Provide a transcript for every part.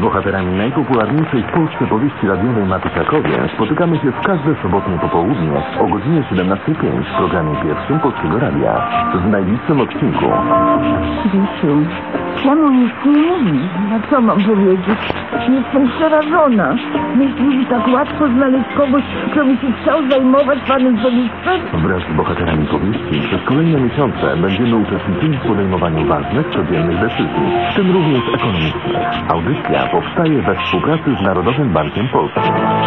bohaterami najpopularniejszej w Polsce powieści radiowej Maty Krakowie spotykamy się w każde sobotnie popołudnie o godzinie 17:05 w programie pierwszym Polskiego Radia. W najbliższym odcinku. Wisiu, czemu nic nie mówisz? No co mam powiedzieć? Jestem przerażona. Myślisz, że tak łatwo znaleźć kogoś, kto by się chciał zajmować panem Felikcem? Wraz z bohaterami powieści przez kolejne miesiące będziemy uczestniczyli w podejmowaniu ważnych, codziennych decyzji, w tym również ekonomicznych. Audycja powstaje we współpracy z Narodowym Bankiem Polskim.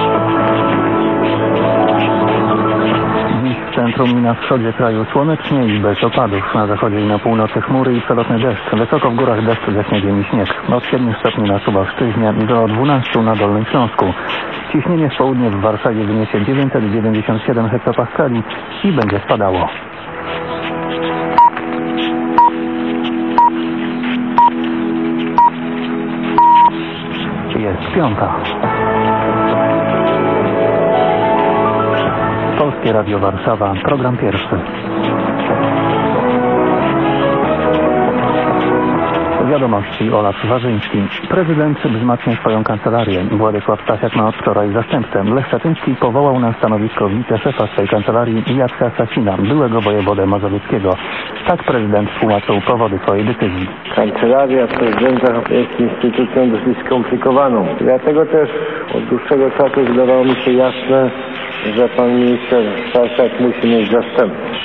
Dziś w centrum i na wschodzie kraju słonecznie i bez opadów. Na zachodzie i na północy chmury i przelotny deszcz. Wysoko w górach deszcz ze śniegiem i śnieg. Od 7 stopni na Suwałszczyźnie do 12 na Dolnym Śląsku. Ciśnienie w południe w Warszawie wyniesie 997 hektopaskali i będzie spadało. Jest 5. Polskie Radio Warszawa, program pierwszy. Wiadomości. Olaf Warzyński. Prezydent wzmacnia swoją kancelarię. Władysław Stasiak ma od wczoraj zastępcę. Lech Kaczyński powołał na stanowisko wiceszefa swej kancelarii Jacka Sasina, byłego wojewodę mazowieckiego. Tak prezydent tłumaczył powody swojej decyzji. Kancelaria prezydenta jest instytucją dosyć skomplikowaną. Dlatego też od dłuższego czasu wydawało mi się jasne, że pan minister Stasiak musi mieć zastępcę.